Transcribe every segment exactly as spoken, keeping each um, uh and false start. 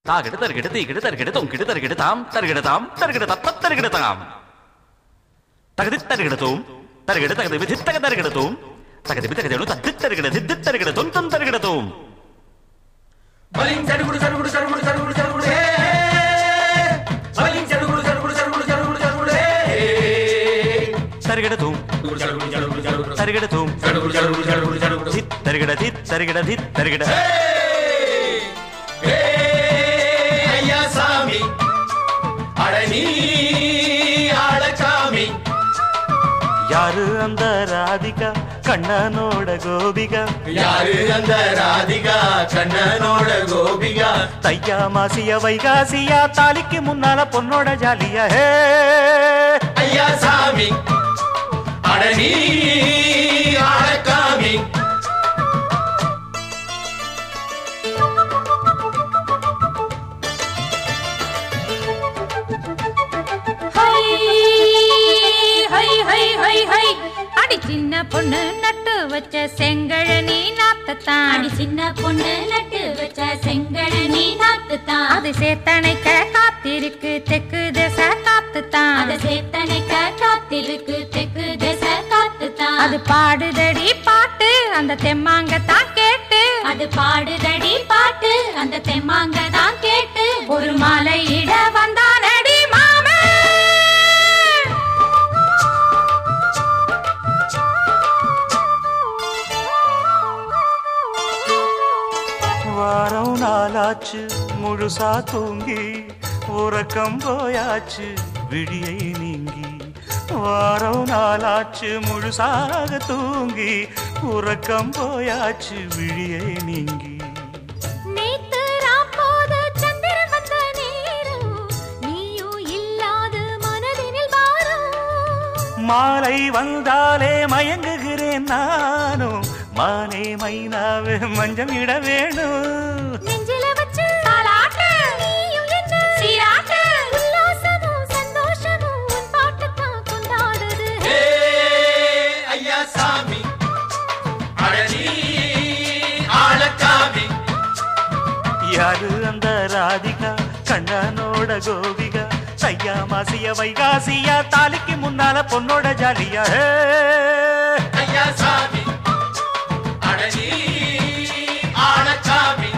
தாகிட தருகிட தீகிட தருகிட தொங்கிட தருகிட தாம் தருகிட தாம் தருகிட தப்ப தருகிட தாம் தகதி தருகிட தூம் தருகிட தகதி விதி தக தருகிட தூம் தகதி தகதி தத்தி தருகிட தித்தி தருகிட தொன் தொன் தருகிட தூம் பலிங் சடுகுடு சடுகுடு சடுகுடு சடுகுடு சடுகுடு ஹே பலிங் சடுகுடு சடுகுடு சடுகுடு சடுகுடு சடுகுடு ஹே தருகிட தூம் சடுகுடு சடுகுடு சடுகுடு தருகிட தூம் சடுகுடு சடுகுடு சடுகுடு சடுகுடு தித் தருகிட தித் தருகிட தித் தருகிட ஹே ஐயா சாமி அடனி ஆளசாமி யாரு அந்த ராதிகா கண்ணனோட கோபிகா யாரு அந்த ராதிகா கண்ணனோட கோபிகா தையா மாசியா வைகாசியா தாலிக்கு முன்னால பொண்ணோட ஜாலியா ஹே ஐயா சாமி அடனி ஆளகாமி அடி சின்ன பொண்ணு நட்டு வச்ச செங்கழனி நாத்தத்தான் அடி சின்ன பொண்ணு நட்டு வச்ச செங்கழனி நாத்துத்தான் அது சேத்தனைக்க காத்திருக்கு தெக்கு திசை காத்துத்தான் அது சேத்தனைக்க காத்திருக்கு தெக்கு திசை காத்துத்தான் அது பாடுதடி பாட்டு அந்த தெம்மாங்கத்தான் கேட்டு அது பாடுதடி பாட்டு அந்த தெம்மாங்க தான் கேட்டு ஒரு மாலை இட வந்தானடி மாமே வாரம் நாளாச்சு முழுசா தூங்கி உறக்கம் போயாச்சு விழியை நீங்கி வாரம் நாளாச்சு முழுசாக தூங்கி உறக்கம் போயாச்சு விழியை நீங்கி நேத்து ராப்போது சந்திரன் வந்த நேரம் நீயும் இல்லாத மனதினில் பாரம் மாலை வந்தாலே மயங்குகிறேன் நானும் மானே மைனாவே மஞ்சம் இட வேணும் நெஞ்சில வச்சு தாலாட்டு நீயும் என்ன சீராட்டு உல்லாசமும் சந்தோஷமும் உன் பாட்டுத்தான் கொண்டாடுது ஹே ஐயா சாமி அடனி ஆளகாமி யாரு அந்த ராதிகா கண்ணனோட கோபிகா தையா மாசிய வைகாசியா தாலிக்கு முன்னால பொண்ணோட ஜாலியா ஹே ஐயா சாமி அடனி ஆளகாமி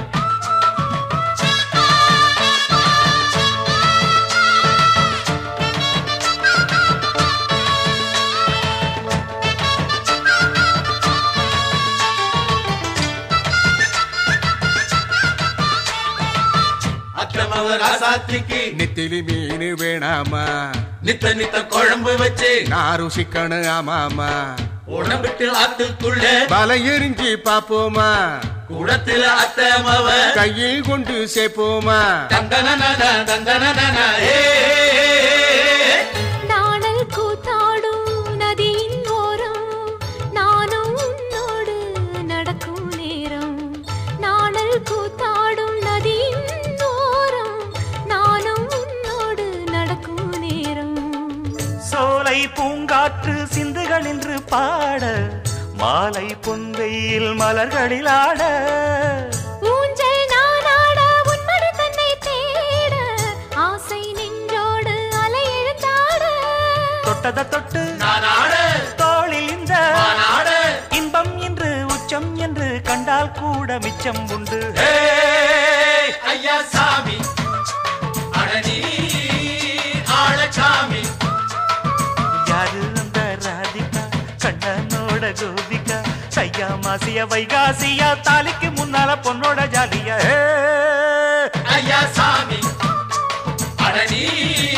அக்கிரமவ ராசாத்திக்கு நெத்திலி மீன் வேணாமா நித்த நித்த குழம்பு வச்சு நாரு சிக்கனு ஆமாமா உடம்பிட்டு ஆத்துக்குள்ள பல எரிஞ்சி பாப்போமா குடத்துல அத்தமவ கையில் கொண்டு சேர்ப்போமா தந்தன தந்தன ஏ நாணல் கூத்தாடும் நதியின் ஓரம் நானும் உன்னோடு நடக்கும் நேரம் நாணல் கூத்தாடும் நதியின் ஓரம் நானும் உன்னோடு நடக்கும் நேரம் சோலை பூங்காற்று சிந்துகள் என்று பாட மாலை பொன்வெயில் மலர்களில் ஆட ஊஞ்சல் நானாட உன்மடி தன்னை தேட ஆசை நின்றோடு அலை எழுந்தாட தொட்டத தொட்டு நானாட தோளில் இந்த நானாட இன்பம் என்று உச்சம் என்று கண்டால் கூட மிச்சம் உண்டு ஹே ஐயா சாமி அடனி ஆளசாமி யாரு அந்த ராதிகா கண்ணனோட கோபிகா தையா மாசிய வைகாசியா தாலிக்கு முன்னால பொண்ணோட ஜாலியா ஹே ஐயா சாமி அடனி